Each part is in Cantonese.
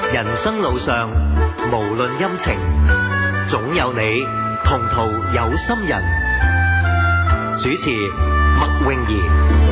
人生路上，無論陰晴，總有你同途有心人。主持麥詠儀。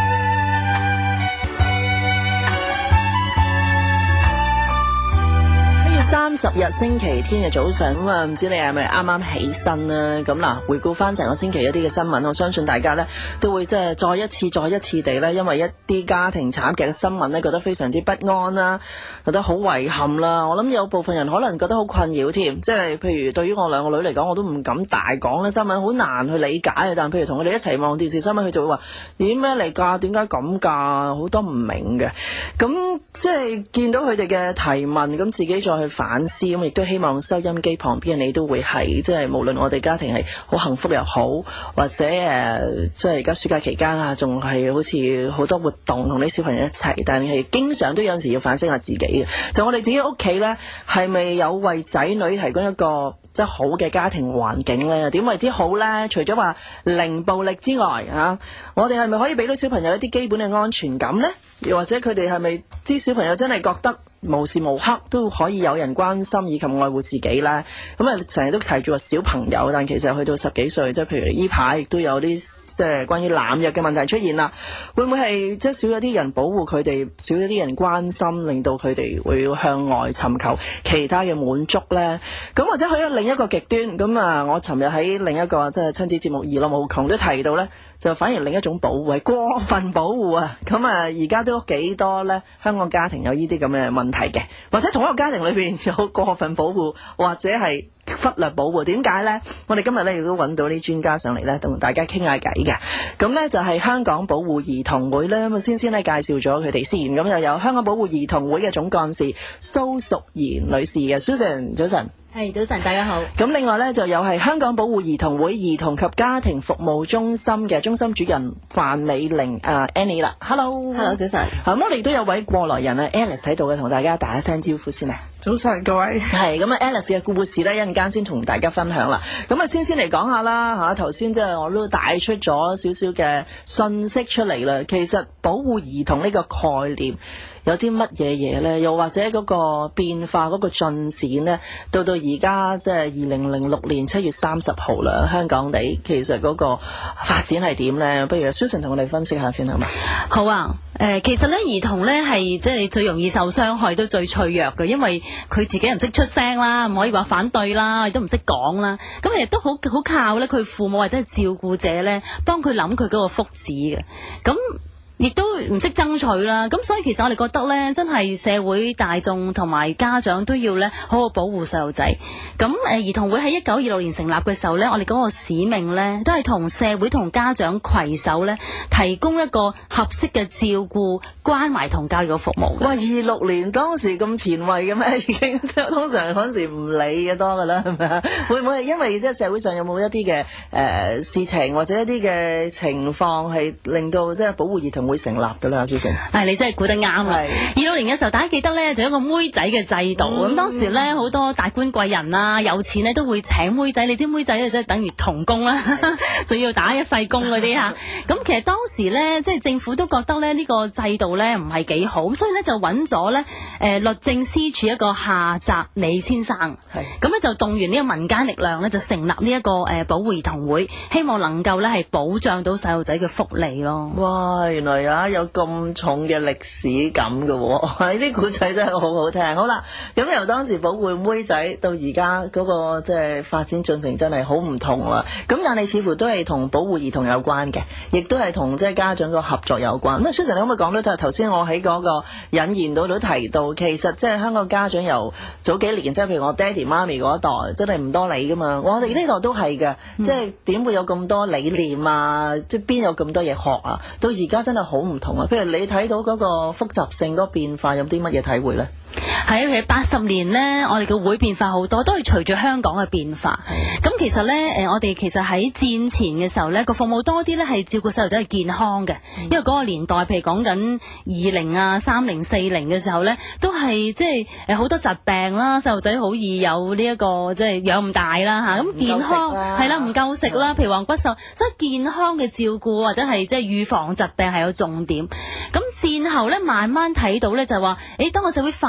30日星期天嘅早上咁啊，唔知你係咪啱啱起身啦？咁嗱，回顧翻成個星期一啲嘅新聞，我相信大家呢都會即係再一次地呢，因為一啲家庭慘劇嘅新聞呢，覺得非常之不安啦，覺得好遺憾啦。我諗有部分人可能覺得好困擾添，即係譬如對於我兩個女嚟講，我都唔敢大講啦，新聞好難去理解嘅。但譬如同佢哋一齊望電視新聞，佢就會話：咦，咩嚟㗎？點解咁㗎？好多唔明嘅。咁即係見到佢哋嘅提問，咁自己再去反思，咁亦都希望收音機旁邊嘅你都會係即係無論我哋家庭係好幸福又好，或者即係而家暑假期間啊，仲係好似好多活動同啲小朋友一齊，但係經常都有陣時要反省下自己嘅。就我哋自己屋企呢，係咪有為仔女提供一個即係好嘅家庭環境呢？點為之好呢？除咗話零暴力之外啊，我哋係咪可以俾到小朋友一啲基本嘅安全感呢？又或者佢哋係咪知小朋友真係覺得無時無刻都可以有人關心以及愛護自己呢？咁啊，成日都提住話小朋友，但其實去到10幾歲，即係譬如呢排亦都有啲即係關於濫藥嘅問題出現啦。會唔會係即係少咗啲人保護佢哋，少咗啲人關心，令到佢哋會向外尋求其他嘅滿足呢？咁或者去咗另一個極端，咁啊，我尋日喺另一個即係親子節目《兒樂無窮》都提到呢，就反而另一種保護係過分保護啊！咁啊，而家都幾多呢？香港家庭有呢啲咁嘅問題嘅，或者同一個家庭裏邊有過分保護，或者係忽略保護。點解呢？我哋今日呢亦都揾到啲專家上嚟呢，同大家傾下偈嘅。咁呢就係香港保護兒童會呢，咁啊先呢介紹咗佢哋先。咁又有香港保護兒童會嘅總幹事蘇淑賢女士嘅。 Susan 早晨。 係，早晨，大家好。咁另外呢，就有係香港保護兒童會兒童及家庭服務中心嘅中心主任范美玲Annie 啦。Hello， 早晨。 咁我哋都有位過來人Alice 喺度嘅，同大家打一聲招呼先啊。 早晨各位。 係咁Alice 嘅故事呢，一陣間先同大家分享啦。咁先嚟講下啦嚇，頭先即係我都帶出咗少少嘅信息出嚟啦。其實保護兒童呢個概念有啲乜嘢嘢呢？又或者嗰個變化嗰個進展呢？到而家即係2006年7月30號啦，香港地其實嗰個發展係點呢？不如 Susan 同我哋分析下先好嘛？ 好啊。其實咧兒童咧係即係最容易受傷害，都最脆弱嘅，因為佢自己唔識出聲啦，唔可以話反對啦，亦都唔識講啦。咁亦都好靠咧佢父母或者係照顧者咧幫佢諗佢嗰個福祉嘅。咁亦都唔識爭取啦，咁所以其實我哋覺得咧，真係社會大眾同埋家長都要咧好好保護細路仔。咁兒童會喺1926年成立嘅時候咧，我哋嗰個使命咧都係同社會同家長攜手咧，提供一個合適嘅照顧、關懷同教育嘅服務。 哇！26年當時咁前衛嘅咩？已經通常嗰陣時唔理嘅多㗎啦，係咪啊？會唔會係因為即係社會上有冇一啲嘅事情或者一啲嘅情況係令到即係保護兒童會成立㗎啦？主持人， 你真係估得啱啊！26年嘅時候，大家記得咧，就有一個妹仔嘅制度。咁當時咧，好多達官貴人啊、有錢咧都會請妹仔。你知妹仔咧即係等於童工啦，仲要打一世工嗰啲嚇。咁其實當時咧，即係政府都覺得咧呢個制度咧唔係幾好，所以咧就揾咗咧律政司署一個夏澤理先生。咁咧就動員呢個民間力量咧，就成立呢一個保護兒童會，希望能夠咧係保障到細路仔嘅福利咯。 哇！原來有咁重嘅歷史感嘅喎，呢啲古仔真係好好聽。好啦，咁由當時保護妹仔到而家嗰個即係發展進程真係好唔同啦。咁但係似乎都係同保護兒童有關嘅，亦都係同即係家長個合作有關。咁Susan，你可唔可以講到頭先我喺嗰個引言度都提到，其實即係香港家長由早幾年，即係譬如我爹哋媽咪嗰一代，真係唔多理噶嘛。我哋呢代都係嘅，即係點會有咁多理念啊？即係邊有咁多嘢學啊？到而家真係好唔同啊！譬如你睇到嗰個複雜性嗰個變化，有啲乜嘢體會呢？ 係啊，其實80年咧，我哋嘅會變化好多，都係隨住香港嘅變化。咁其實咧，我哋其實喺戰前嘅時候咧，個服務多啲咧係照顧細路仔嘅健康嘅，因為嗰個年代，譬如講緊20啊、30、40嘅時候咧，都係即係好多疾病啦，細路仔好易有呢一個即係養唔大啦嚇。咁健康係啦，唔夠食啦，譬如話骨瘦，所以健康嘅照顧或者係即係預防疾病係有重點。咁戰後咧，慢慢睇到咧就係話，當個社會發展嘅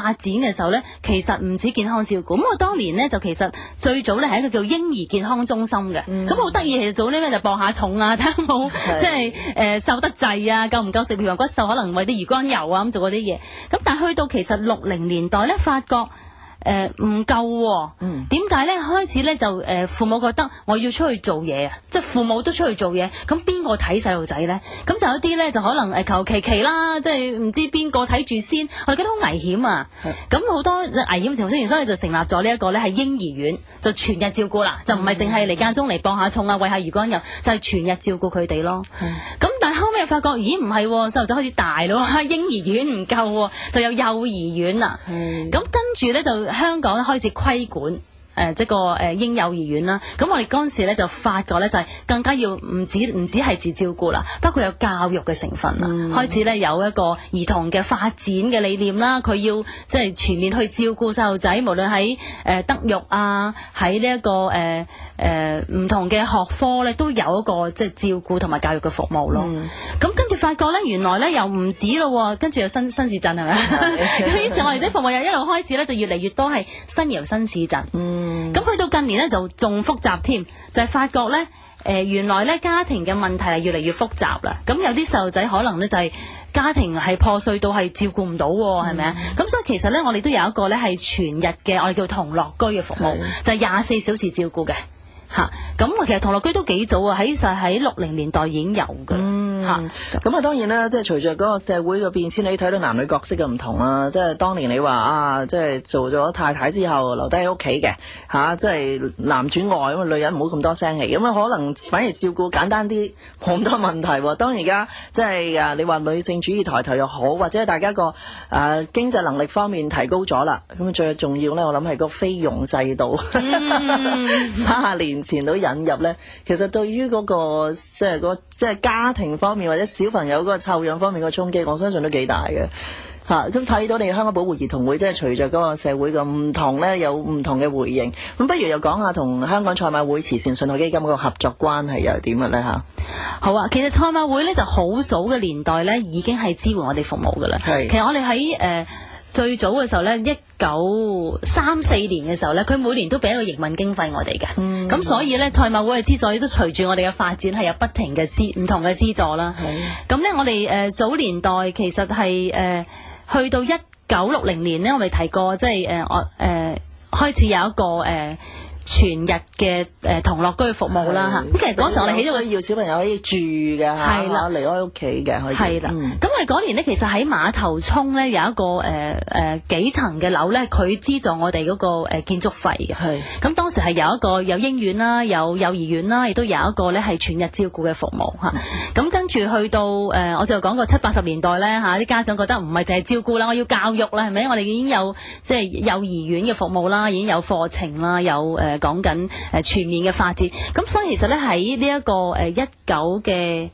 嘅時候咧，其實唔止健康照顧。咁我當年咧就其實最早咧係一個叫嬰兒健康中心嘅，咁好得意。其實早呢咧就磅下重啊，睇下冇即係瘦得滯啊，夠唔夠食譬如話骨瘦，可能餵啲魚肝油啊咁做嗰啲嘢。咁但係去到其實60年代咧，發覺唔夠喎，點解咧？開始咧就父母覺得我要出去做嘢啊，即係父母都出去做嘢，咁邊個睇細路仔咧？咁就有啲咧就可能求其啦，即係唔知邊個睇住先，我哋覺得好危險啊！咁好多危險情況出現，所以就成立咗呢一個咧係嬰兒院，就全日照顧啦，就唔係淨係嚟間中嚟磅下重啊，餵下魚肝油，就係全日照顧佢哋咯。咁但係後尾又發覺，咦唔係喎，細路仔開始大咯，嬰兒院唔夠喎，就有幼兒園啦。咁跟住咧就香港開始規管即個嬰幼兒園啦。咁我哋嗰陣時咧就發覺咧就係更加要唔止係自照顧啦，包括有教育嘅成分啦。開始咧有一個兒童嘅發展嘅理念啦，佢要即係全面去照顧細路仔，無論喺德育啊，喺呢一個唔同嘅學科咧都有一個即係照顧同埋教育嘅服務咯。咁跟住發覺咧，原來咧又唔止咯，跟住有新市鎮係咪？咁於是我哋啲服務又一路開始咧就越嚟越多係新窰新市鎮。咁去到近年咧就仲複雜添，就係發覺咧原來咧家庭嘅問題係越嚟越複雜啦。咁有啲細路仔可能咧就係家庭係破碎到係照顧唔到喎，係咪啊？咁所以其實咧我哋都有一個咧係全日嘅我哋叫童樂居嘅服務，就係24小時照顧嘅。咁其實童樂居都幾早啊，喺60年代已經有嘅。 咁啊當然啦，即係隨着嗰個社會嘅變遷，你睇到男女角色嘅唔同啦。即係當年你話即係做咗太太之後留低喺屋企嘅即係男轉外咁，女人唔好咁多聲氣，咁可能反而照顧簡單啲，冇咁多問題。當而家即係你話女性主義抬頭又好，或者大家個經濟能力方面提高咗啦，咁最重要咧，我諗係個菲傭制度30年前都引入咧，其實對於嗰個即係家庭方面或者小朋友嗰個湊養方面嘅衝擊，我相信都幾大嘅。咁睇到你香港保護兒童會即係隨着嗰個社會嘅唔同咧，有唔同嘅回應。咁不如又講下同香港賽馬會慈善信託基金嗰個合作關係又係點嘅咧嚇？ 好啊，其實賽馬會咧就好早嘅年代咧已經係支援我哋服務㗎啦。其實我哋喺最早嘅時候咧，1934年嘅時候咧，佢每年都俾一個營運經費我哋嘅。咁所以咧，賽馬會嘅資助都隨住我哋嘅發展係有不停嘅唔同嘅資助啦。咁咧，我哋早年代其實係去到1960年咧，我哋提過即係開始有一個全日嘅童樂居嘅服務啦嚇。咁其實嗰時我哋起咗個要小朋友可以住嘅係啦，離開屋企嘅可以。 係啦。咁我哋嗰年咧，其實喺馬頭涌咧有一個幾層嘅樓咧，佢資助我哋嗰個建築費嘅。咁當時係有一個有嬰院啦，有幼兒園啦，亦都有一個咧係全日照顧嘅服務嚇。咁跟住去到我就講過70、80年代咧嚇，啲家長覺得唔係淨係照顧啦，我要教育啦，係咪？我哋已經有即係幼兒園嘅服務啦，已經有課程啦，有講緊全面嘅發展。咁所以其實咧喺呢一個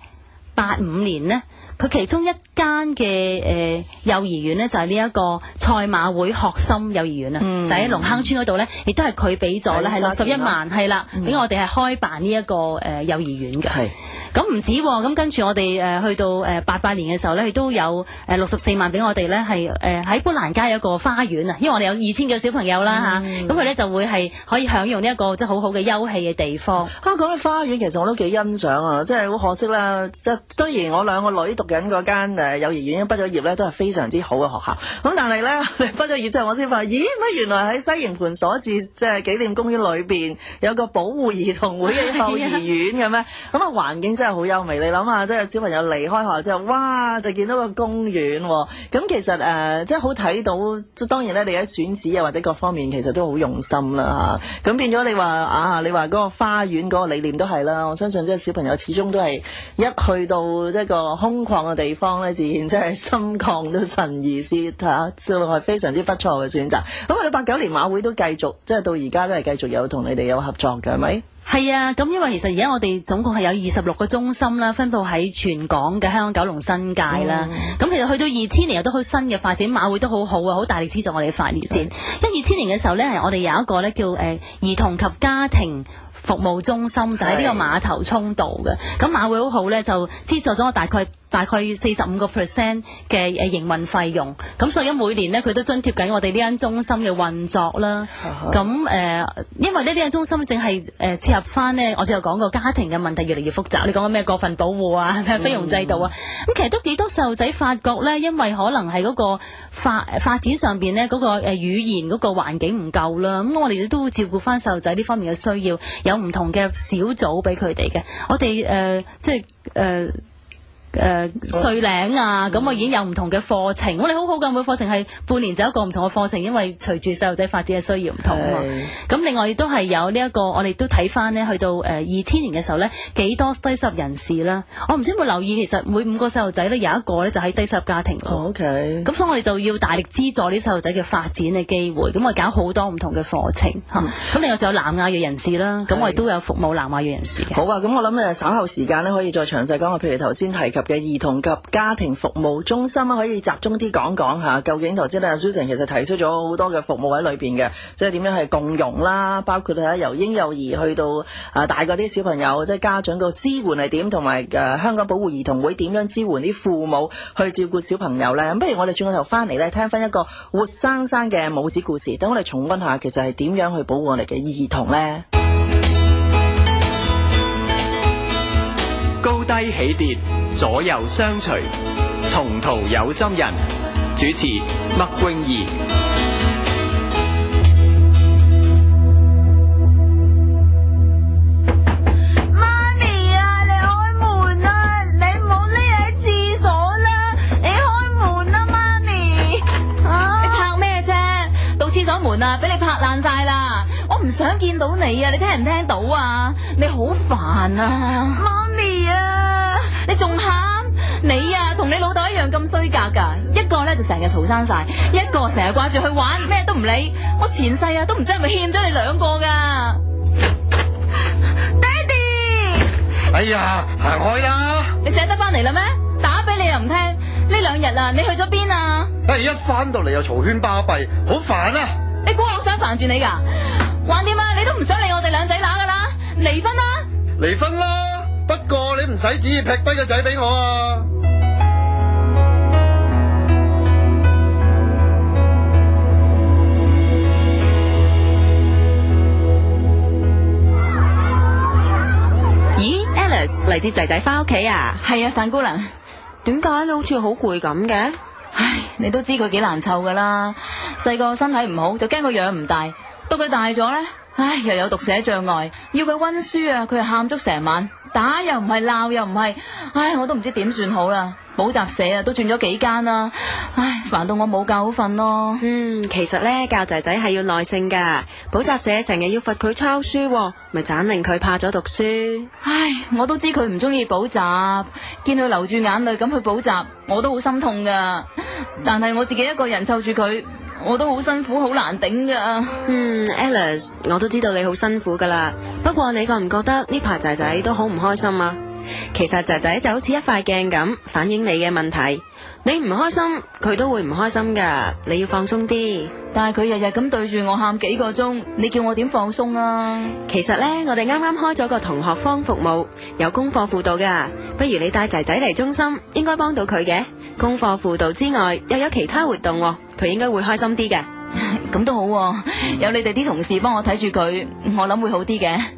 1985年咧，佢其中一間嘅幼兒園咧就係呢一個賽馬會學心幼兒園啊，就喺龍坑村嗰度咧，亦都係佢俾咗咧係61萬，係啦，俾我哋係開辦呢一個幼兒園嘅。咁唔止喎，咁跟住我哋去到88年嘅時候咧，佢都有64萬俾我哋咧，係喺砵蘭街有一個花園啊，因為我哋有2000個小朋友啦嚇，咁佢咧就會係可以享用呢一個即係好好嘅休憩嘅地方。 講起花園，其實我都幾欣賞啊，即係好可惜啦，即係當然我兩個女讀緊嗰間幼兒園畢咗業咧，都係非常之好嘅學校。咁但係咧，畢咗業之後我先發現，咦乜原來喺西營盤所致即係紀念公園裏邊有個保護兒童會嘅幼兒園嘅咩？咁環境真係好優美。你諗下，即係小朋友離開學校之後，哇就見到個公園喎。咁其實即係好睇到，即當然咧，你喺選址啊或者各方面其實都好用心啦嚇。咁變咗你話你話嗰個花園嗰個理念都係啦。我相信即係小朋友始終都係一去到一個空曠嘅地方咧，自然即係心曠都神怡思嚇，就係非常之不錯嘅選擇。咁我哋89年馬會都繼續，即係到而家都係繼續有同你哋有合作嘅，係咪？ 係啊，咁因為其實而家我哋總共係有26個中心啦，分佈喺全港嘅香港、九龍、新界啦。咁其實去到2000年有都好新嘅發展，馬會都好好啊，好大力資助我哋嘅發展。因為2000年嘅時候咧，係我哋有一個咧叫兒童及家庭服務中心，就喺呢個馬頭涌道嘅。咁馬會好好咧，就資助咗我大概大概45% 嘅營運費用，咁所以每年咧佢都津貼緊我哋呢間中心嘅運作啦。咁因為呢間中心正係切合翻呢，我之後講過家庭嘅問題越嚟越複雜，你講緊咩過分保護啊、菲傭制度啊，咁其實都幾多細路仔發覺咧，因為可能係嗰個發展上邊咧嗰個語言嗰個環境唔夠啦，咁我哋都會照顧翻細路仔呢方面嘅需要，有唔同嘅小組俾佢哋嘅，我哋歲領啊，咁我已經有唔同嘅課程，我哋好好嘅，每課程係半年就一個唔同嘅課程，因為隨住細路仔發展嘅需要唔同啊嘛。咁另外亦都係有呢一個，我哋都睇翻呢，去到2000年嘅時候呢，幾多低收入人士啦？我唔知有冇留意，其實每5個細路仔呢，有一個呢就喺低收入家庭。 OK。咁所以我哋就要大力資助啲細路仔嘅發展嘅機會，咁我哋搞好多唔同嘅課程嚇。咁另外仲有南亞裔人士啦，咁我哋都有服務南亞裔人士嘅。 好啊，咁我諗稍後時間呢，可以再詳細講下，譬如頭先提及嘅兒童及家庭服務中心可以集中啲講講下，究竟頭先咧 Susan 其實提出咗好多嘅服務喺裏邊嘅，即係點樣係共融啦，包括由嬰幼兒去到大個啲小朋友，即係家長個支援係點，同埋香港保護兒童會點樣支援啲父母去照顧小朋友咧。咁不如我哋轉個頭翻嚟咧，聽翻一個活生生嘅母子故事，等我哋重溫下其實係點樣去保護我哋嘅兒童咧。 高低起跌，左右相隨，同途有心人。主持麥詠儀。 媽咪啊，你開門啊！你唔好匿喺廁所啦，你開門啊，媽咪！ 你拍咩啫？到廁所門啊，俾你拍爛晒啦！我唔想見到你啊，你聽唔聽到啊？你好煩啊！ 媽咪啊！ 你仲喊？你啊，同你老豆一樣咁衰格噶，一個咧就成日嘈生晒，一個成日掛住去玩，咩都唔理。我前世啊都唔知係咪欠咗你兩個噶。 爹哋！ 哎呀，行開啦！ 你捨得翻嚟啦咩？打俾你又唔聽。呢2日啊，你去咗邊啊？ 一翻到嚟又嘈喧巴閉，好煩啊！ 你估我想煩住你噶？橫掂啊，你都唔想理我哋兩仔乸噶啦，離婚啦！ 離婚啦！不過你唔使旨意劈低個仔俾我啊！ 咦 ，Alice 嚟接仔仔翻屋企啊？ 係啊，范姑娘。 點解你好似好攰咁嘅？ 唉，你都知佢幾難湊噶啦，細個身體唔好就驚佢養唔大，到佢大咗呢，唉，又有讀寫障礙，要佢溫書啊，佢又喊足成晚，打又唔係，鬧又唔係，唉，我都唔知點算好啦。補習社啊都轉咗幾間啦，唉，煩到我冇覺好瞓咯。 其實呢，教仔仔係要耐性噶，補習社成日要罰佢抄書，咪盞令佢怕咗讀書。 唉，我都知佢唔中意補習，見佢流住眼淚咁去補習，我都好心痛噶。但係我自己一個人湊住佢，我都好辛苦，好難頂噶。 Alice， 我都知道你好辛苦噶啦，不過你覺唔覺得呢排仔仔都好唔開心啊？其實仔仔就好似一塊鏡咁，反映你嘅問題。你唔開心，佢都會唔開心噶。你要放鬆啲。 但係佢日日咁對住我喊幾個鐘，你叫我點放鬆啊？ 其實呢，我哋啱啱開咗個同學坊服務，有功課輔導噶。不如你帶仔仔嚟中心，應該幫到佢嘅。功課輔導之外，又有其他活動，佢應該會開心啲嘅。 咁都好喎，有你哋啲同事幫我睇住佢，我諗會好啲嘅。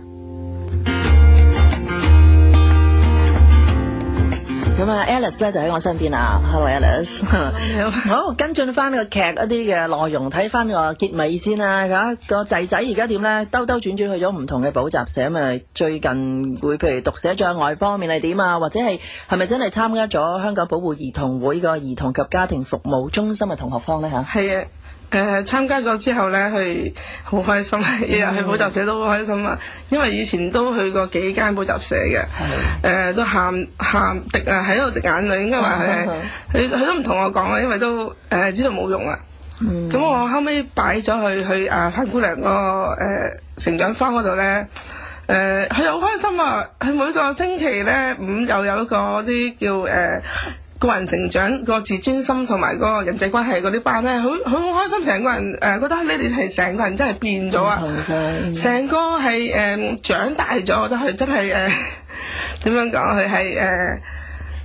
咁啊 ，Alice 咧就喺我身邊啊。Hello Alice， 好，跟進翻個劇一啲嘅內容，睇翻個結尾先啦。嚇，個仔仔而家點咧？兜兜轉轉去咗唔同嘅補習社，咪最近會譬如讀寫障礙方面係點啊？或者係咪真係參加咗香港保護兒童會個兒童及家庭服務中心嘅同學坊咧？嚇， 係啊。參加咗之後呢，係好開心，日日去補習社都好開心啊！因為以前都去過幾間補習社嘅，都喊滴啊，喺度滴眼淚，應該話佢都唔同我講啦，因為都知道冇用啊。咁我後尾擺咗去潘姑娘個成長坊嗰度呢，佢又好開心啊！佢每個星期呢5又有一個啲叫個人成長個自尊心同埋個人際關係嗰啲班咧，好開心，成個人覺得你哋係成個人真係變咗啊！成個係長大咗，我覺得佢真係點樣講？佢係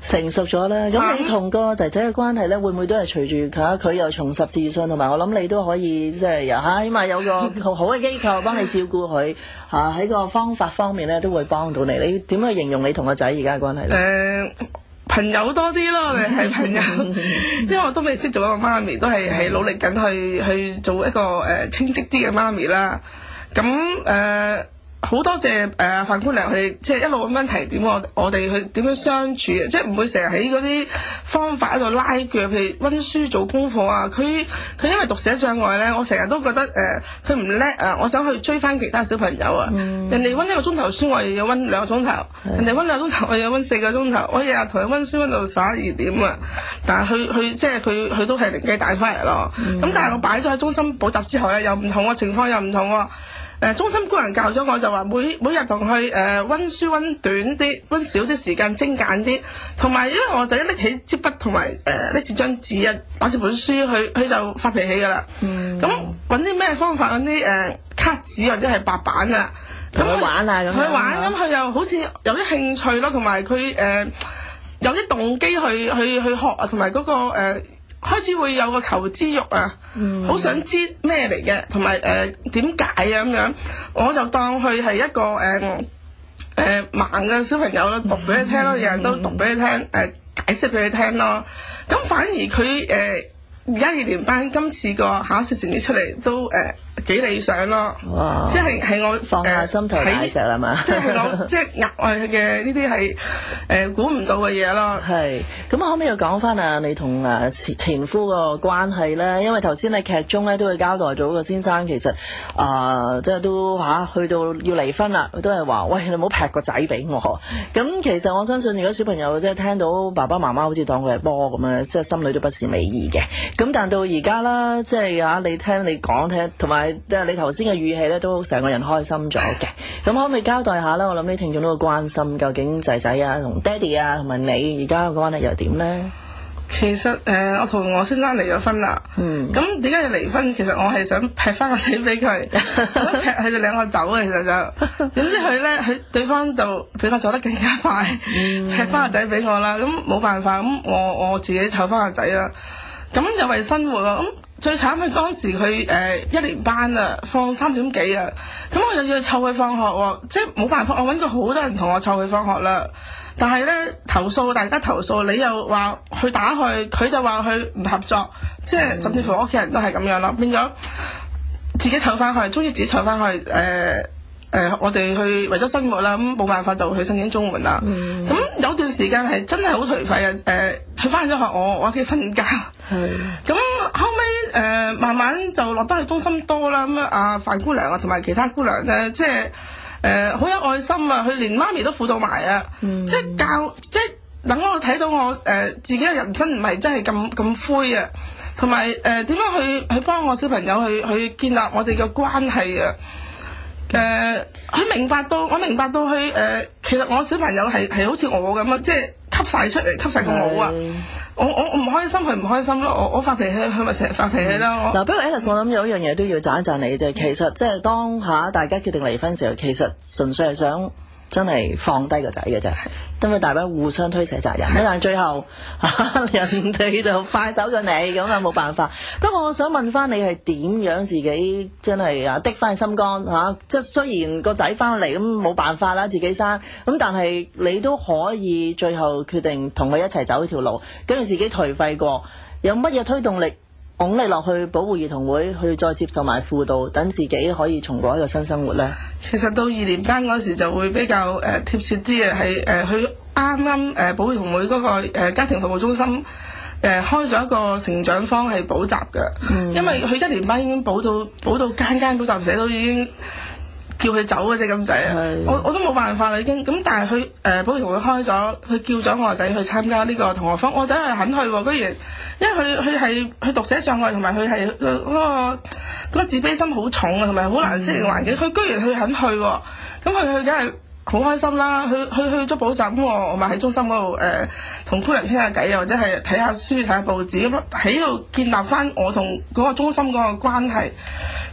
成熟咗啦。咁你同個仔仔嘅關係咧，會唔會都係隨住佢又重拾自信，同埋我諗你都可以即係起碼有個好嘅機構幫你照顧佢喺個方法方面咧都會幫到你。你點去形容你同個仔而家嘅關係咧？ 朋友多啲咯，我哋係朋友，因為我都未識做一個媽咪，都係努力緊去做一個稱職啲嘅媽咪啦。咁好多謝范姑娘佢哋即係一路咁樣提點我哋去點樣相處嘅，即係唔會成日喺嗰啲方法喺度拉鋸，譬如温書做功課啊。佢因為讀寫障礙咧，我成日都覺得佢唔叻啊，我想去追翻其他小朋友啊。人哋温1個鐘頭書，我又要温2個鐘頭；人哋温2個鐘頭，我又要温4個鐘頭。我日日同佢温書温到11-12點啊，但係佢即係佢都係靈機大翻嚟咯。咁但係我擺咗喺中心補習之後咧，又唔同喎，情況又唔同喎。中心姑娘教咗我就話每日同佢温書温短啲，温少啲時間，精簡啲。同埋因為我仔拎起支筆同埋拎住張紙啊，攞住本書，佢就發脾氣㗎啦。咁揾啲咩方法？揾啲卡紙或者係白板啊， 同佢玩啊咁。 佢玩咁佢又好似有啲興趣咯，同埋佢有啲動機去學啊，同埋嗰個開始會有個求知欲啊，好想知咩嚟嘅，同埋點解啊咁樣，我就當佢係一個盲嘅小朋友咯，讀俾你聽咯，日日都讀俾你聽，解釋俾你聽咯。咁反而佢而家2年班今次個考試成績出嚟都幾理想咯。哇！即係我放下心頭大石啦嘛， 即係我即係額外嘅呢啲係估唔到嘅嘢咯。 係咁，可唔可以又講翻你同前夫個關係咧？因為頭先你劇中咧都會交代咗個先生其實即係都去到要離婚啦，都係話喂，你唔好劈個仔俾我。咁其實我相信如果小朋友即係聽到爸爸媽媽好似當佢係波咁樣，即係心裏都不是美意嘅。咁但到而家啦，即係你聽你講聽，同埋你頭先嘅語氣咧，都成個人開心咗嘅。咁可唔可以交代下咧？我諗啲聽眾都會關心，究竟仔仔啊、同爹哋啊、同埋你而家嘅關係又點咧？ 其實我同我先生離咗婚啦。咁點解要離婚？其實我係想劈翻個仔俾佢，劈佢哋2個走啊。其實就點知佢對方就比我走得更加快，劈翻個仔俾我啦。咁冇辦法，咁我自己湊翻個仔啦。咁又為生活咯。咁最慘係當時佢1年班啊，放3點幾啊。咁我又要湊佢放學喎，即係冇辦法，我揾過好多人同我湊佢放學啦。但係咧大家投訴，你又話去打佢就話佢唔合作，即係甚至乎屋企人都係咁樣咯，變咗自己湊翻去，終於自己湊翻去我哋去為咗生活啦，咁冇辦法就去申請綜援啦。咁有段時間係真係好頹廢啊！佢翻咗學，我屋企瞓覺。咁後尾慢慢就落得去中心多啦。咁范姑娘啊，同埋其他姑娘咧，即係好有愛心啊！佢連媽咪都輔導埋啊，即係等我睇到我自己嘅人生唔係真係咁灰啊，同埋點樣去幫我小朋友去建立我哋嘅關係啊！佢明白到佢其實我小朋友係好似我咁啊，即係吸晒出嚟，吸晒個我啊！我唔開心，佢唔開心咯。我發脾氣，佢咪成日發脾氣咯。 嗱，不過 Alice，我諗有一樣嘢都要讚一讚你啫。其實即係當大家決定離婚時候，其實純粹係想真係放低個仔嘅啫，因為大家互相推卸責任。但係最後人哋就快走咗你，咁啊冇辦法。不過我想問翻你係點樣自己真係滴翻心肝即係雖然個仔翻嚟咁冇辦法啦，自己生咁，但係你都可以最後決定同佢一齊走呢條路，跟住自己頹廢過，有乜嘢推動力拱你落去保護兒童會去再接受埋輔導，等自己可以重過一個新生活呢？ 其實到2年班嗰時就會比較貼切啲嘅，係去啱啱保護兒童會嗰個家庭服務中心開咗一個成長坊係補習嘅。因為佢1年班已經補到間補習社都已經叫佢走嘅啫咁滯啊！我都冇辦法啦已經。咁但係佢保護兒童會開咗，佢叫咗我個仔去參加呢個同學坊，我仔係肯去喎，居然，因為佢係佢讀寫障礙，同埋佢係嗰個自卑心好重啊，同埋好難適應環境，佢居然佢肯去喎，咁佢梗係好開心啦！佢去咗補習，咁我咪喺中心嗰度同姑娘傾下偈啊，或者係睇下書睇下報紙咁喺度建立翻我同嗰個中心嗰個關係。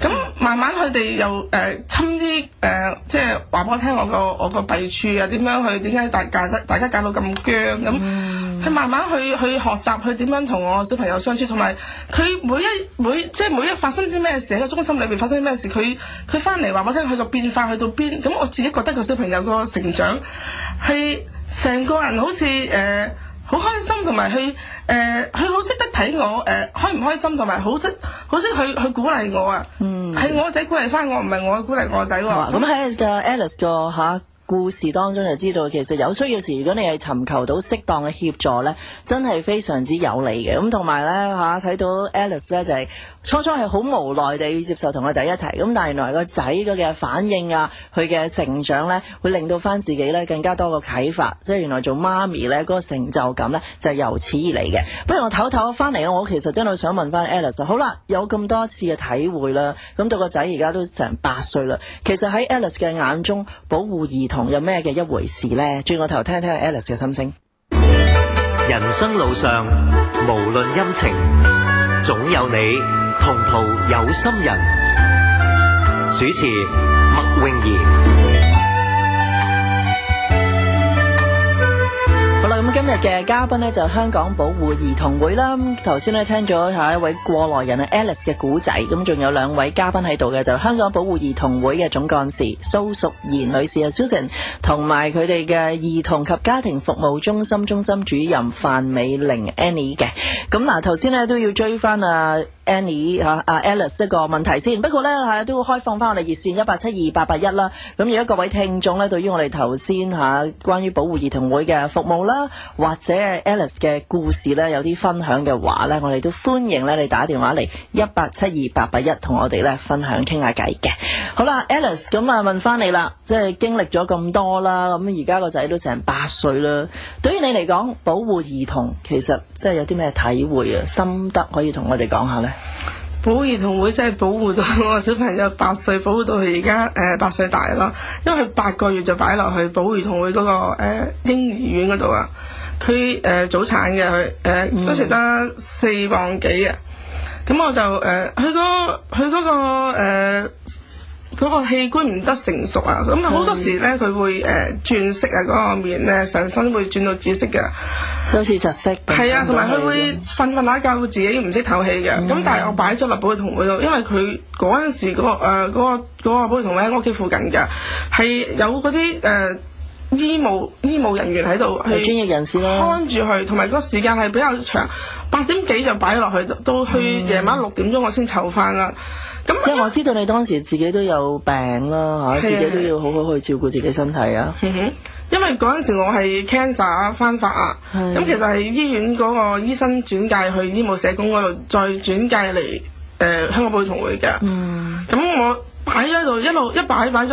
咁慢慢佢哋又侵啲即係話俾我聽我個弊處啊，點解大家搞到咁僵咁。佢慢慢去學習去點樣同我小朋友相處，同埋佢每一發生啲咩事喺個中心裏邊發生啲咩事，佢翻嚟話我聽佢個變化去到邊，咁我自己覺得個小朋友個成長係成個人好似好開心，同埋佢好識得睇我開唔開心，同埋好識去鼓勵我啊，係我個仔鼓勵翻我，唔係我鼓勵我個仔喎。 咁喺個 Alice 個故事當中就知道，其實有需要時，如果你係尋求到適當嘅協助呢，真係非常之有利嘅。咁同埋呢，睇到 Alice 呢，就係初係好無奈地接受同個仔一齊，咁但係原來個仔嘅反應啊，佢嘅成長呢，會令到翻自己呢更加多個啟發，即係原來做媽咪呢嗰個成就感呢，就係由此而嚟嘅。不如我唞翻嚟，我其實真係想問翻 Alice， 好啦，有咁多次嘅體會啦，咁到個仔而家都成8歲啦，其實喺 Alice 嘅眼中，保護兒童有咩嘅一回事呢？轉個頭聽聽 Alice 嘅心聲。 人生路上無論陰晴，總有你同途有心人。主持麥詠儀。 好啦，咁今日嘅嘉賓呢，就係香港保護兒童會啦。頭先呢，聽咗下一位過來人 Alice 嘅故仔，咁仲有2位嘉賓喺度嘅，就係香港保護兒童會嘅總幹事蘇淑賢女士Susan， 同埋佢哋嘅兒童及家庭服務中心主任范美玲 Annie 嘅。咁嗱，頭先呢都要追翻Annie Alice 一個問題先，不過呢，都開放翻我哋熱線1872881啦。咁如果各位聽眾呢，對於我哋頭先關於保護兒童會嘅服務啦，或者 Alice 嘅故事呢，有啲分享嘅話呢，我哋都歡迎你打電話嚟1872881同我哋呢分享傾下偈嘅。好啦 Alice， 咁問翻你啦，即係經歷咗咁多啦，咁而家個仔都成8歲啦。對於你嚟講，保護兒童其實即係有啲咩體會啊、心得可以同我哋講下呢？ 保護兒童會真係保護到我小朋友8歲，保護到佢而家8歲大咯。因為佢8個月就擺落去保護兒童會嗰個嬰兒院嗰度啊。佢早產嘅，佢嗰時得4磅幾啊。咁我就佢嗰個器官唔得成熟啊。咁好多時咧佢會轉色啊，嗰個面咧成身會轉到紫色嘅， 就好似窒息。 係啊，同埋佢會瞓下覺，會自己唔識透氣嘅。咁但係我擺咗落保護兒童會度，因為佢嗰陣時嗰個保護兒童會喺我屋企附近嘅，係有嗰啲醫務人員喺度， 係專業人士啦， 看住佢，同埋個時間係比較長，8點幾就擺落去，到去夜晚6點鐘我先湊翻啦。咁因為我知道你當時自己都有病啦，自己都要好好去照顧自己身體啊。 因為嗰陣時我係 cancer 翻發啊，咁其實係醫院嗰個醫生轉介去醫務社工嗰度，再轉介嚟香港保護兒童會嘅。咁我擺咗喺度，一擺咗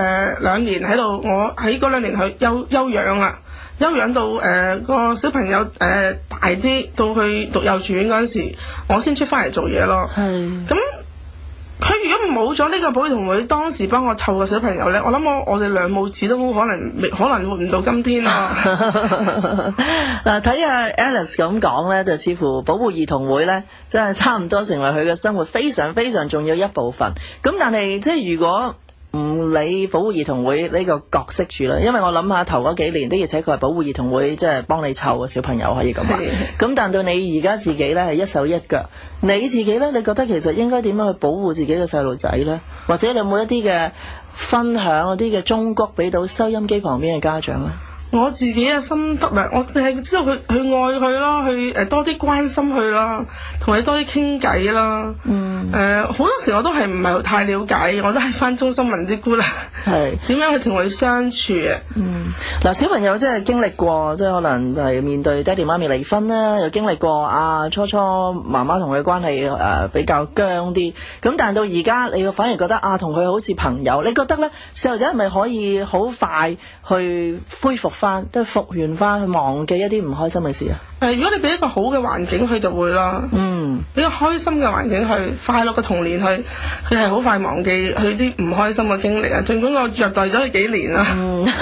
2年喺度，我喺嗰2年去休養啦，休養到個小朋友大啲，到去讀幼稚園嗰陣時，我先出翻嚟做嘢咯。咁佢如果冇咗呢個保護兒童會當時幫我湊個小朋友呢，我諗我哋兩母子都可能活唔到今天啊。 嗱，睇下 Alice 咁講呢，就似乎保護兒童會呢，真係差唔多成為佢嘅生活非常非常重要一部分。咁但係即係如果唔理保護兒童會呢個角色住啦，因為我諗下頭嗰幾年的而且確係保護兒童會即係幫你湊個小朋友可以咁話。咁但到你而家自己呢，係一手一腳，你自己呢，你覺得其實應該點樣去保護自己嘅細路仔呢？或者你有冇一啲嘅分享、嗰啲嘅忠告俾到收音機旁邊嘅家長呢？ 我自己嘅心得啊，我淨係知道佢愛佢咯，去多啲關心佢啦，同佢多啲傾偈啦。好多時我都係唔係太了解，我都係翻中心問啲姑娘係點樣去同佢相處啊。 嗱，小朋友即係經歷過，即係可能係面對爹哋媽咪離婚啦，又經歷過初媽媽同佢關係比較僵啲，咁但係到而家你反而覺得同佢好似朋友，你覺得咧細路仔係咪可以好快去恢復翻，都復原翻，去忘記一啲唔開心嘅事啊？ 如果你俾一個好嘅環境佢就會咯，俾個開心嘅環境佢，快樂嘅童年佢係好快忘記佢啲唔開心嘅經歷啊，儘管我虐待咗佢幾年啦。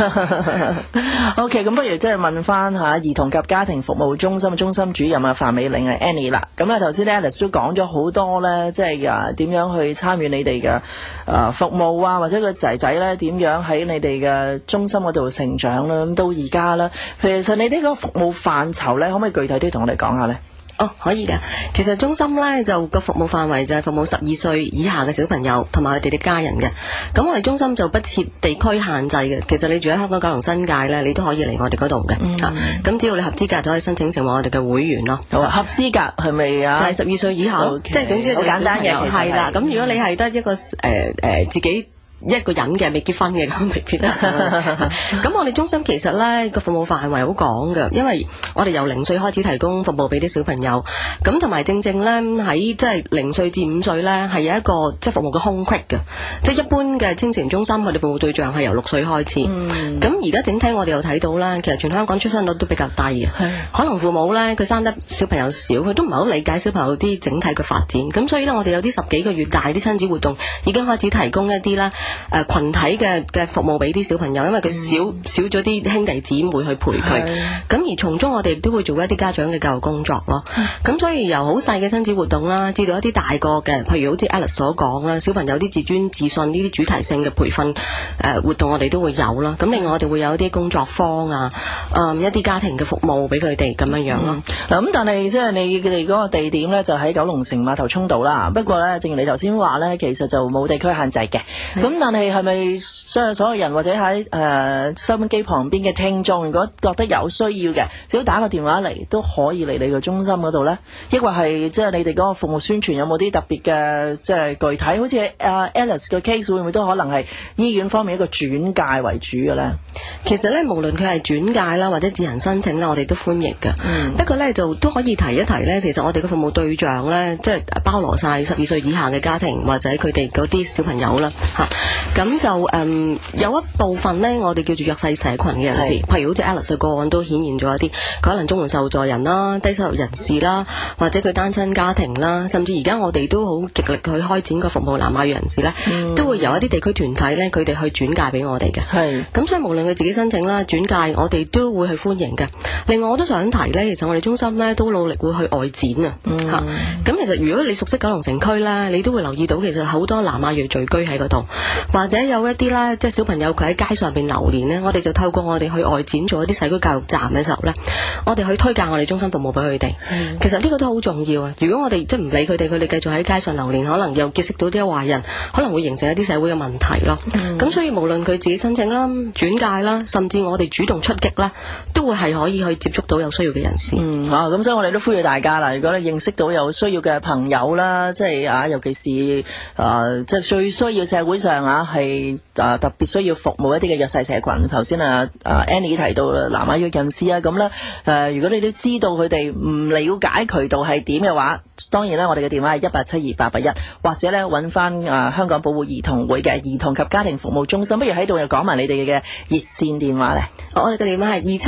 OK， 咁不如即係問翻下兒童及家庭服務中心嘅中心主任啊范美玲啊 Annie 啦。咁咧頭先 Alice 都講咗好多咧，即係點樣去參與你哋嘅服務啊，或者個仔仔咧點樣喺你哋嘅中心嗰度成長啦。咁到而家啦，其實你呢個服務範疇咧，可唔可以具體啲同我哋講下咧？ 可以㗎。其實中心咧就個服務範圍就係服務12歲以下嘅小朋友同埋佢哋嘅家人嘅。咁我哋中心就不設地區限制嘅。其實你住喺香港九龍新界咧，你都可以嚟我哋嗰度嘅。咁只要你合資格就可以申請成為我哋嘅會員咯。 好啊，合資格係咪啊？ 就係12歲以下，即係總之好簡單嘅。係啦，咁如果你係得一個自己一個人嘅未結婚嘅咁未必得。咁我哋中心其實咧個服務範圍好廣嘅，因為我哋由0歲開始提供服務俾啲小朋友，咁同埋正正咧喺即係0歲至5歲咧係有一個即係服務嘅空隙嘅，即係一般嘅青少年中心我哋服務對象係由6歲開始。咁而家整體我哋又睇到啦，其實全香港出生率都比較低嘅，可能父母咧佢生得小朋友少，佢都唔係好理解小朋友啲整體嘅發展。咁所以咧我哋有啲10幾個月大啲親子活動已經開始提供一啲啦。群體嘅服務俾啲小朋友，因為佢少咗啲兄弟姊妹去陪佢，咁而從中我哋都會做一啲家長嘅教育工作咯。咁所以由好細嘅親子活動啦，至到一啲大個嘅，譬如好似 Alice 所講啦，小朋友啲自尊自信呢啲主題性嘅培訓活動我哋都會有啦。咁另外我哋會有一啲工作坊啊，一啲家庭嘅服務俾佢哋咁樣咯。 咁但係即係你哋嗰個地點咧就喺九龍城碼頭涌道啦。不過咧，正如你頭先話咧，其實就冇地區限制嘅。咁但係係咪所有人或者喺收音機旁邊嘅聽眾，如果覺得有需要嘅，只要打個電話嚟都可以嚟你個中心嗰度咧？抑或係即係你哋嗰個服務宣傳有冇啲特別嘅即係具體？好似Alice 嘅 case 會唔會都可能係醫院方面一個轉介為主嘅咧？ 其實咧，無論佢係轉介啦或者自行申請啦，我哋都歡迎嘅。不過咧就都可以提一提咧，其實我哋嘅服務對象咧，即係包羅晒12歲以下嘅家庭或者佢哋嗰啲小朋友啦嚇。咁就有一部分咧，我哋叫做弱勢社群嘅人士，譬如好似 Alice 嘅個案都顯現咗一啲，佢可能綜援受助人啦、低收入人士啦，或者佢單親家庭啦，甚至而家我哋都好極力去開展個服務南亞裔人士咧，都會由一啲地區團體咧，佢哋去轉介俾我哋嘅。咁所以無論佢自己申請啦、轉介，我哋都會去歡迎嘅。另外我都想提咧，其實我哋中心咧都努力會去外展啊。咁其實如果你熟悉九龍城區咧，你都會留意到其實好多南亞裔聚居喺嗰度，或者有一啲啦，即係小朋友佢喺街上邊流連咧，我哋就透過我哋去外展做一啲社區教育站嘅時候咧，我哋去推介我哋中心服務俾佢哋。其實呢個都好重要啊！如果我哋即係唔理佢哋，佢哋繼續喺街上流連，可能又結識到啲壞人，可能會形成一啲社會嘅問題咯。咁所以無論佢自己申請啦、轉介啦，甚至我哋主動出擊啦，都會係可以去接觸到有需要嘅人士。 咁所以我哋都呼籲大家啦，如果你認識到有需要嘅朋友啦，即係尤其是即係最需要社會上係特別需要服務一啲嘅弱勢社群。頭先Annie 提到南亞裔人士啊，咁咧如果你都知道佢哋唔了解渠道係點嘅話，當然咧我哋嘅電話係1872881，或者咧揾翻香港保護兒童會嘅兒童及家庭服務中心。不如喺度又講埋你哋嘅熱線電話咧。 我哋嘅電話係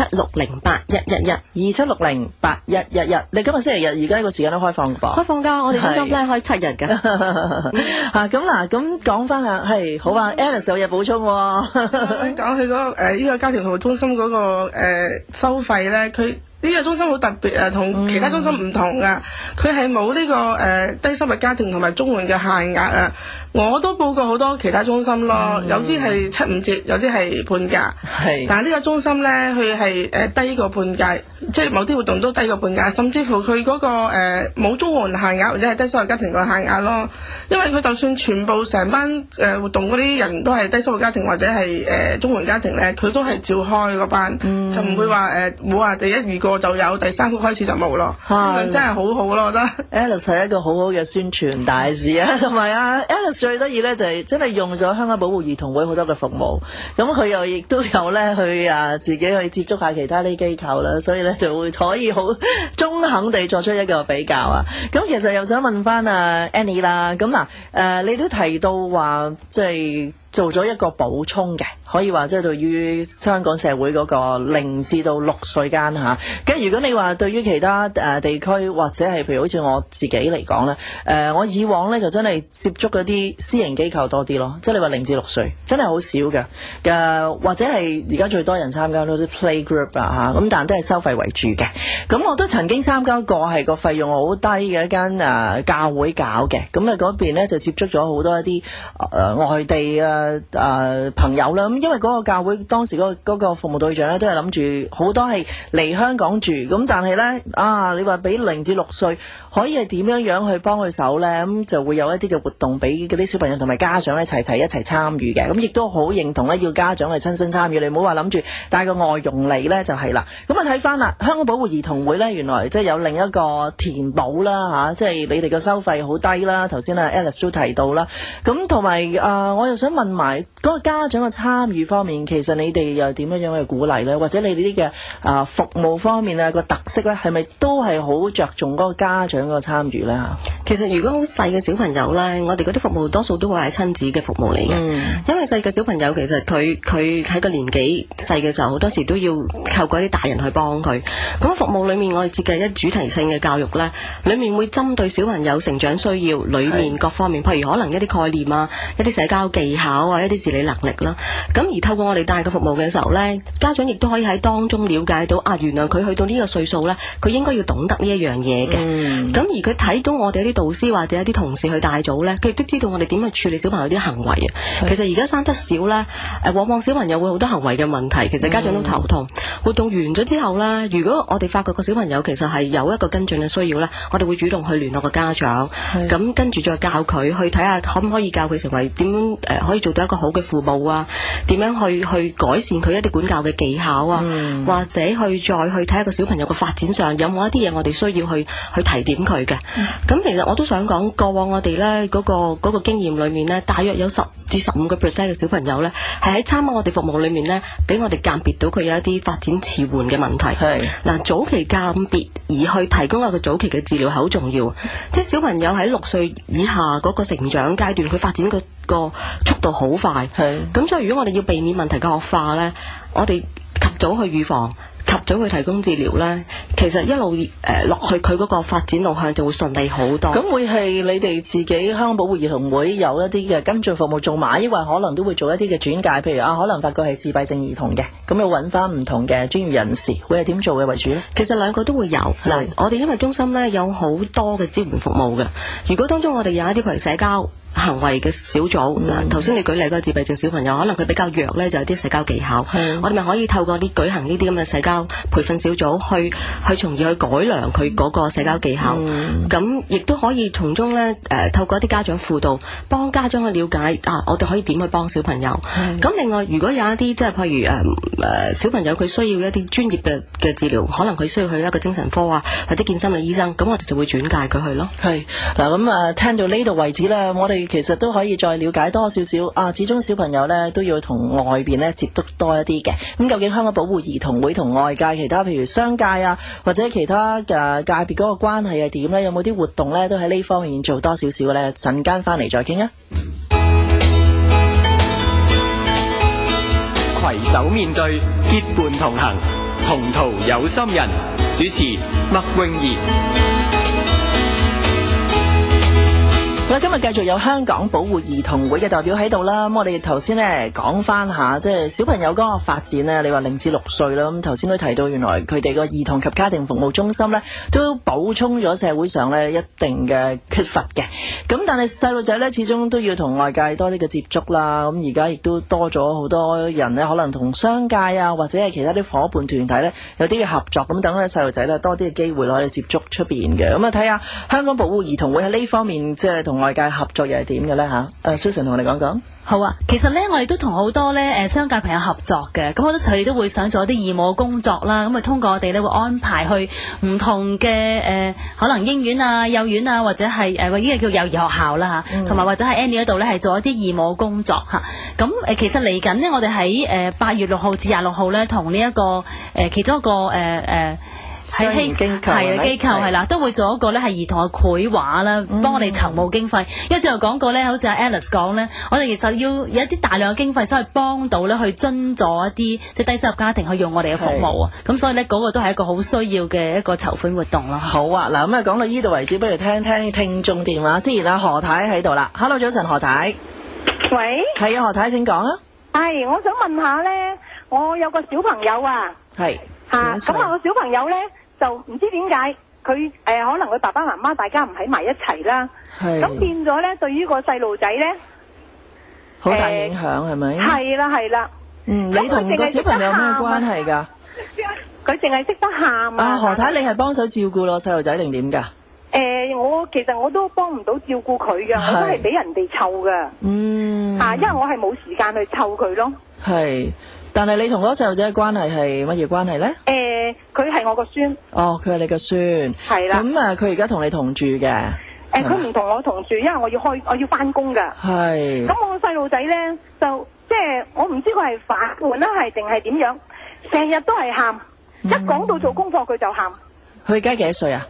27608111，27608111。你今日星期日而家呢個時間都開放㗎噃？開放㗎，我哋中心咧開7日㗎。 咁講翻下係好啊 ，Alice 有嘢補充喎。 講佢嗰個呢個家庭服務中心嗰個收費咧，佢呢個中心好特別啊，同其他中心唔同噶，佢係冇呢個低收入家庭同埋綜援嘅限額啊。我都報過好多其他中心咯，有啲係7、5折，有啲係半價。但係呢個中心咧，佢係低過半價，即係某啲活動都低過半價，甚至乎佢嗰個冇綜援限額或者係低收入家庭個限額咯。因為佢就算全部成班活動嗰啲人都係低收入家庭或者係綜援家庭咧，佢都係照開個班，就唔會話冇話第一遇過就有，第3個開始就冇咯。真係好好咯，我覺得。 Alice 係一個好好嘅宣傳大使啊，同埋Alice最得意咧就係真係用咗香港保護兒童會好多嘅服務，咁佢又亦都有咧去自己去接觸下其他啲機構啦，所以咧就會可以好中肯地作出一個比較啊。咁其實又想問翻Annie啦，咁你都提到話即係做咗一個補充嘅，可以話即係對於香港社會嗰個0至到6歲間嚇。咁如果你話對於其他地區或者係譬如好似我自己嚟講咧，我以往咧就真係接觸嗰啲私營機構多啲咯，即係你話0至6歲真係好少嘅，或者係而家最多人參加嗰啲 playgroup 啊嚇，咁但都係收費為主嘅。咁我都曾經參加過係個費用好低嘅一間教會搞嘅，咁啊嗰邊咧就接觸咗好多一啲外地嘅朋友啦。咁因為嗰個教會當時嗰個服務對象咧都係諗住好多係嚟香港住，咁但係咧你話俾0至6歲可以係點樣去幫佢手咧？咁就會有一啲嘅活動俾嗰啲小朋友同埋家長一齊參與嘅。咁亦都好認同咧，要家長去親身參與，你唔好話諗住帶個外傭嚟咧就係啦。咁啊睇翻啦，香港保護兒童會咧原來即係有另一個填補啦嚇，即係你哋嘅收費好低啦。頭先Alice 都提到啦，咁同埋我又想問埋嗰個家長嘅參與方面，其實你哋又點樣去鼓勵咧？或者你哋啲嘅服務方面個特色咧，係咪都係好着重嗰個家長個參與咧？ 其實如果好細嘅小朋友咧，我哋嗰啲服務多數都會係親子嘅服務嚟嘅，因為細嘅小朋友其實佢喺個年紀細嘅時候，好多時都要靠嗰啲大人去幫佢。咁服務裏面我哋設計一主題性嘅教育咧，裏面會針對小朋友成長需要裏面各方面，譬如可能一啲概念啊、一啲社交技巧啊、一啲自理能力啦。咁而透過我哋帶嘅服務嘅時候咧，家長亦都可以喺當中了解到原來佢去到呢個歲數咧，佢應該要懂得呢一樣嘢嘅。咁而佢睇到我哋一啲導師或者一啲同事去帶組咧，佢亦都知道我哋點去處理小朋友啲行為啊。其實而家生得少咧，往往小朋友會好多行為嘅問題，其實家長都頭痛。活動完咗之後咧，如果我哋發覺個小朋友其實係有一個跟進嘅需要咧，我哋會主動去聯絡個家長，咁跟住再教佢去睇下可唔可以教佢成為點樣可以做到一個好嘅父母啊，點樣去改善佢一啲管教嘅技巧啊，或者再去睇下個小朋友嘅發展上有冇一啲嘢我哋需要去提點佢嘅。咁其實我都想講，過往我哋咧嗰個經驗裏面咧，大約有10至15% 嘅小朋友咧係喺參加我哋服務裏面咧，俾我哋鑑別到佢有一啲發展遲緩嘅問題。嗱，早期鑑別而去提供一個早期嘅治療係好重要。即係小朋友喺6歲以下嗰個成長階段，佢發展個速度好快。咁所以如果我哋要避免問題嘅惡化咧，我哋及早去預防，及早去提供治療咧，其實一路落去佢嗰個發展路向就會順利好多。咁會係你哋自己香港保護兒童會有一啲嘅跟進服務做埋，抑或可能都會做一啲嘅轉介，譬如可能發覺係自閉症兒童嘅，咁要揾翻唔同嘅專業人士，會係點做嘅為主咧？ 其實兩個都會有。嗱，我哋因為中心咧有好多嘅支援服務嘅，如果當中我哋有一啲譬如社交行為嘅小組，嗱，頭先你舉例嗰個自閉症小朋友，可能佢比較弱咧，就有啲社交技巧，我哋咪可以透過舉行呢啲咁嘅社交培訓小組，去從而去改良佢嗰個社交技巧。咁亦都可以從中咧透過一啲家長輔導，幫家長去了解我哋可以點去幫小朋友。咁另外，如果有一啲即係譬如小朋友佢需要一啲專業嘅治療，可能佢需要去一個精神科啊，或者見心理醫生，咁我哋就會轉介佢去咯。 係嗱，咁聽到呢度為止啦，我哋其實都可以再了解多少少始終小朋友咧都要同外邊咧接觸多一啲嘅。咁究竟香港保護兒童會同外界其他譬如商界啊，或者其他界別嗰個關係係點咧？有冇啲活動咧都喺呢方面做多少少咧？陣間翻嚟再傾啊！ 攜手面對，結伴同行，同途有心人。主持麥詠儀。 今日繼續有香港保護兒童會嘅代表喺度啦。咁我哋頭先咧講翻下，即係小朋友嗰個發展咧，你話0至6歲啦。咁頭先都提到，原來佢哋個兒童及家庭服務中心咧，都補充咗社會上咧一定嘅缺乏嘅。咁但係細路仔咧，始終都要同外界多啲嘅接觸啦。咁而家亦都多咗好多人咧，可能同商界啊，或者係其他啲伙伴團體咧，有啲嘅合作，咁等咧細路仔咧多啲嘅機會攞嚟接觸出邊嘅。咁睇下香港保護兒童會喺呢方面即係同外界合作又係點嘅咧嚇？Susan 同我哋講講。 好啊，其實咧我哋都同好多咧商界朋友合作嘅，咁好多時佢哋都會想做一啲義務工作啦，咁啊通過我哋咧會安排去唔同嘅可能英院啊、幼園啊，或者係呢個叫幼兒學校啦嚇，同埋或者喺 Annie 嗰度咧係做一啲義務工作嚇。咁其實嚟緊呢，我哋喺8月6號至26號咧同呢一個其中一個商業機構係啊機構係啦，都會做一個咧係兒童嘅繪畫啦，幫我哋籌募經費。因為之後講過咧，好似阿 Alice 講咧，我哋其實要有一啲大量嘅經費，先去幫到咧去津助一啲即係低收入家庭去用我哋嘅服務啊。咁所以咧嗰個都係一個好需要嘅一個籌款活動咯。 好啊，嗱咁啊講到呢度為止，不如聽聽聽眾電話先。阿何太喺度啦 ，Hello 早晨何太。 喂， 係啊，何太請講啊。 係，我想問下咧，我有個小朋友啊， 係咁啊個小朋友咧就唔知點解佢可能佢爸爸媽媽大家唔喺埋一齊啦，咁變咗咧對於個細路仔咧好大影響係咪？ 係啦係啦。 你同個小朋友有咩關係㗎？ 佢淨係識得喊啊。 何太，你係幫手照顧咯細路仔定點㗎？ 其實我都幫唔到照顧佢噶，我都係俾人哋湊噶。因為我係冇時間去湊佢咯。係， 但係你同嗰個細路仔嘅關係係乜嘢關係咧？ 佢係我個孫。哦， 佢係你個孫。係啦。咁佢而家同你同住嘅？ 佢唔同我同住，因為我要翻工噶。係。咁我個細路仔咧就即係我唔知佢係反叛啦，係定係點樣，成日都係喊，一講到做功課佢就喊。 佢而家幾多歲啊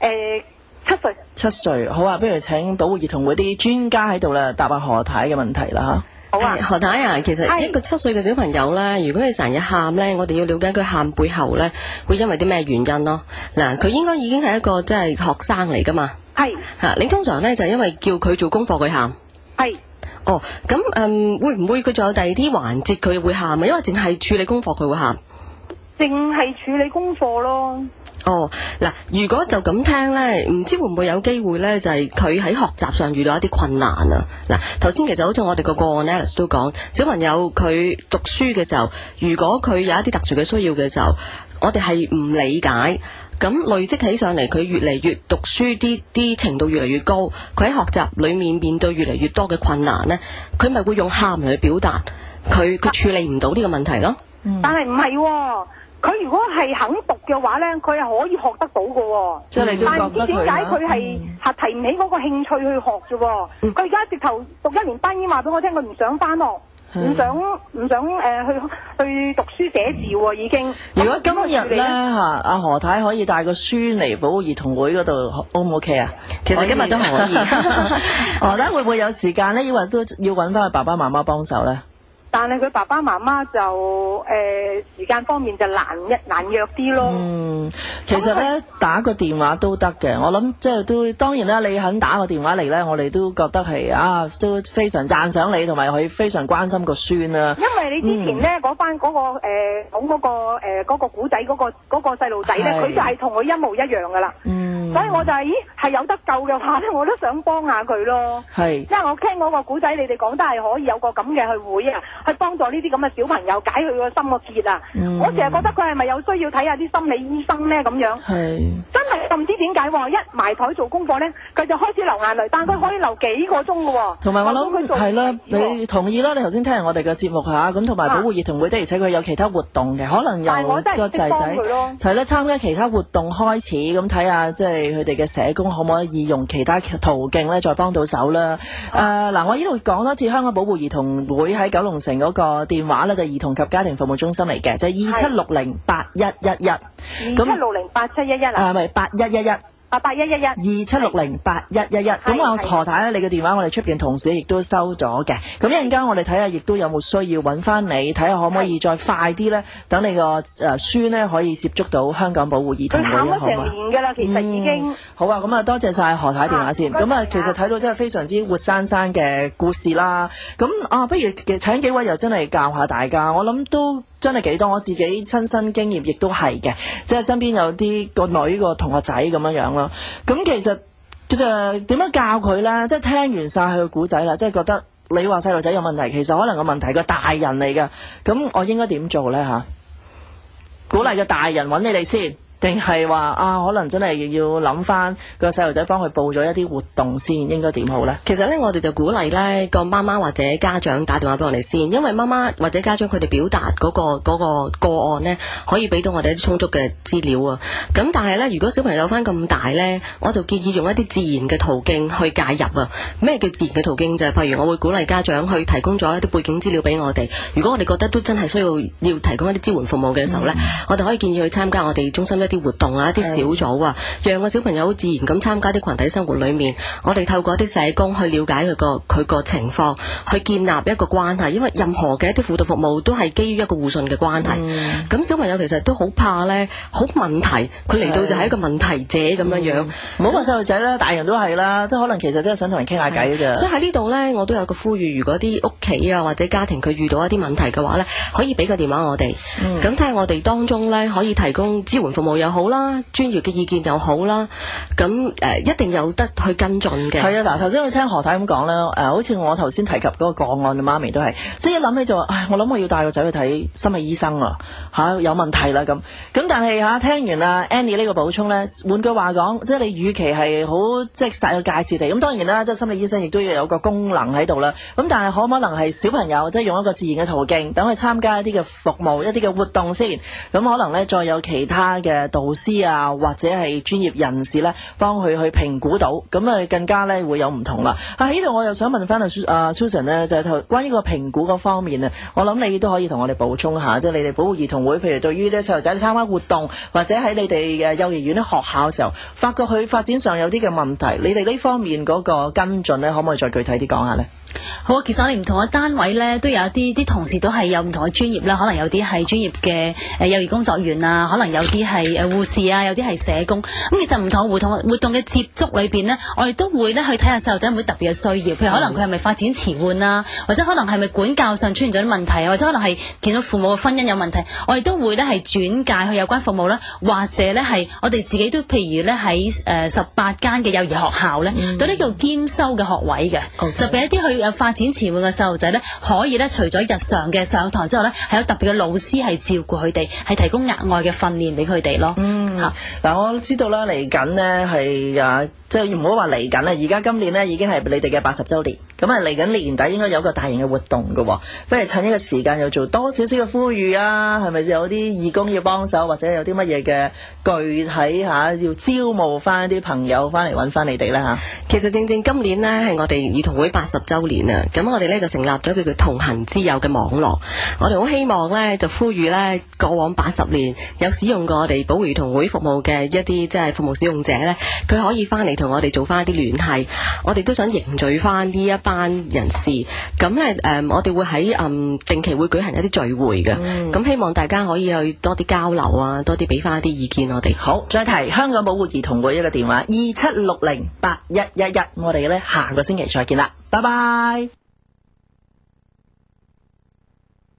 ？7歲。 7歲，好啊！不如請保護兒童會啲專家喺度啦，答下何太嘅問題啦嚇。好啊，何太啊，其實一個7歲嘅小朋友咧，如果佢成日喊咧，我哋要了解佢喊背後咧，會因為啲咩原因咯？嗱，佢應該已經係一個即係學生嚟噶嘛。係。你通常咧就係因為叫佢做功課佢喊。係。哦，咁會唔會佢仲有第二啲環節佢會喊啊？因為淨係處理功課佢會喊。 淨係處理功課咯。 哦，嗱，如果就咁聽咧，唔知會唔會有機會咧，就係佢喺學習上遇到一啲困難啊？嗱，頭先其實好似我哋個案 Alice 都講，小朋友佢讀書嘅時候，如果佢有一啲特殊嘅需要嘅時候，我哋係唔理解，咁累積起上嚟，佢越嚟越讀書啲程度越嚟越高，佢喺學習裏面對越嚟越多嘅困難咧，佢咪會用喊嚟去表達，佢處理唔到呢個問題咯。 但係唔係喎。佢如果係肯讀嘅話咧，佢係可以學得到嘅喎。即係你都覺得佢，但係唔知點解佢係提唔起嗰個興趣去學啫喎。佢而家直頭讀1年班已經話俾我聽，佢唔想返學，唔想去讀書寫字喎已經。如果今日咧阿何太可以帶個孫嚟保護兒童會嗰度 O 唔 OK 啊？ 其實今日都可以。 何太會唔會有時間咧？抑或都要揾翻佢爸爸媽媽幫手咧？ 但係佢爸爸媽媽就時間方面就難約啲咯。 其實咧打個電話都得嘅，我諗即係都當然啦，你肯打個電話嚟咧，我哋都覺得係都非常讚賞你，同埋佢非常關心個孫啦。因為你之前咧嗰班嗰個講嗰個古仔嗰個細路仔咧，佢就係同佢一模一樣噶啦。所以我就係有得救嘅話咧，我都想幫下佢咯。係，因為我聽嗰個古仔，你哋講得係可以有個咁嘅去會啊。去幫助呢啲咁嘅小朋友解佢個心個結啊！我成日覺得佢係咪有需要睇下啲心理醫生咧咁樣？係真係唔知點解喎！一埋台做功課咧，佢就開始流眼淚，但佢可以流幾個鐘嘅喎。同埋我諗係啦，你同意啦？你頭先聽完我哋嘅節目嚇，咁同埋保護兒童會的，而且佢有其他活動嘅，可能由個仔仔係啦參加其他活動開始，咁睇下即係佢哋嘅社工可唔可以用其他途徑咧再幫到手啦？嗱，我呢度講多次香港保護兒童會喺九龍城嗰個電話咧就係兒童及家庭服務中心嚟嘅，就係27608111。27608711啊？咪8111。27608111。咁啊，何太咧，你嘅電話我哋出邊同事亦都收咗嘅。咁一陣間我哋睇下，亦都有冇需要揾翻你，睇下可唔可以再快啲咧，等你個孫咧可以接觸到香港保護兒童會，好嘛？佢喊咗成年㗎啦，其實已經。好啊，咁啊多謝晒何太電話先。咁其實睇到真係非常之活生生嘅故事啦。咁不如請幾位又真係教下大家，我諗都真係幾多，我自己親身經驗亦都係嘅，即係身邊有啲個女個同學仔咁樣咯。咁其實就點樣教佢咧？即係聽完晒佢個古仔啦，即係覺得你話細路仔有問題，其實可能個問題個大人嚟㗎。咁我應該點做咧嚇？鼓勵個大人揾你哋先。定係話可能真係要諗翻個細路仔幫佢報咗一啲活動先，應該點好呢？ 其實呢，我哋就鼓勵呢個媽媽或者家長打電話俾我哋先，因為媽媽或者家長佢哋表達嗰個案呢，可以俾到我哋一啲充足嘅資料啊。咁但係呢，如果小朋友有翻咁大呢，我就建議用一啲自然嘅途徑去介入啊。咩叫自然嘅途徑？就係譬如我會鼓勵家長去提供咗一啲背景資料俾我哋。如果我哋覺得都真係需要提供一啲支援服務嘅時候呢，我哋可以建議去參加我哋中心一啲活動啊，一啲小組啊，讓個小朋友好自然咁參加啲群體生活裏面。我哋透過一啲社工去了解佢個情況，去建立一個關係。因為任何嘅一啲輔導服務都係基於一個互信嘅關係。咁小朋友其實都好怕咧，好問題，佢嚟到就係一個問題者咁樣樣。 唔好話細路仔啦，大人都係啦，即係可能其實真係想同人傾下偈嘅啫。 所以喺呢度咧，我都有個呼籲，如果啲屋企啊或者家庭佢遇到一啲問題嘅話咧，可以俾個電話我哋，咁睇下我哋當中咧可以提供支援服務又好啦，專業嘅意見又好啦，咁一定有得去跟進嘅。 係啊，嗱，頭先我聽何太咁講咧，好似我頭先提及嗰個個案嘅媽咪都係，即係一諗起就話，唉，我諗我要帶個仔去睇心理醫生啊，有問題啦咁。咁但係聽完阿 Annie 呢個補充咧，換句話講，即係你與其係好即係殺個介紹地，咁當然啦，即係心理醫生亦都要有個功能喺度啦。咁但係可唔可能係小朋友即係用一個自然嘅途徑，等佢參加一啲嘅服務、一啲嘅活動先，咁可能咧再有其他嘅導師啊，或者係專業人士咧幫佢去評估到，咁啊更加咧會有唔同啦。喺呢度我又想問翻阿 Susan 咧，就係關於個評估嗰方面啊，我諗你都可以同我哋補充下，即係你哋保護兒童會，譬如對於啲細路仔參加活動，或者喺你哋嘅幼兒園啲學校嘅時候，發覺佢發展上有啲嘅問題，你哋呢方面嗰個跟進咧，可唔可以再具體啲講下咧？ 好啊，其實我哋唔同嘅單位咧，都有啲同事都係有唔同嘅專業啦，可能有啲係專業嘅幼兒工作員啊，可能有啲係護士啊，有啲係社工。咁其實唔同活動嘅接觸裏邊呢，我哋都會咧去睇下細路仔有冇特別嘅需要，譬如可能佢係咪發展遲緩啊，或者可能係咪管教上出現咗啲問題啊，或者可能係見到父母嘅婚姻有問題，我哋都會咧係轉介去有關服務啦，或者咧係我哋自己都譬如咧喺18間嘅幼兒學校咧，對呢叫兼修嘅學位嘅，就俾一啲去發展遲緩嘅細路仔咧，可以咧除咗日常嘅上堂之後咧，係有特別嘅老師係照顧佢哋，係提供額外嘅訓練俾佢哋咯。 嗱，我知道啦，嚟緊呢係即係唔好話嚟緊啦，而家今年呢已經係你哋嘅80週年，咁嚟緊年底應該有個大型嘅活動㗎喎，不如趁呢個時間又做多少少嘅呼籲啊，係咪有啲義工要幫手，或者有啲乜嘢嘅具體要招募翻啲朋友翻嚟揾翻你哋咧？ 其實正正今年呢係我哋兒童會80週年啊，咁我哋咧就成立咗叫做同行之友嘅網絡，我哋好希望咧就呼籲咧過往80年有使用過我哋保護兒童會服務嘅一啲即係服務使用者咧，佢可以翻嚟同我哋做翻一啲聯繫，我哋都想凝聚翻呢一班人士。咁咧我哋會喺定期會舉行一啲聚會嘅，咁希望大家可以去多啲交流啊，多啲俾翻一啲意見我哋。 好，再提香港保護兒童會一個電話27608111，我哋咧下個星期再見啦，拜拜。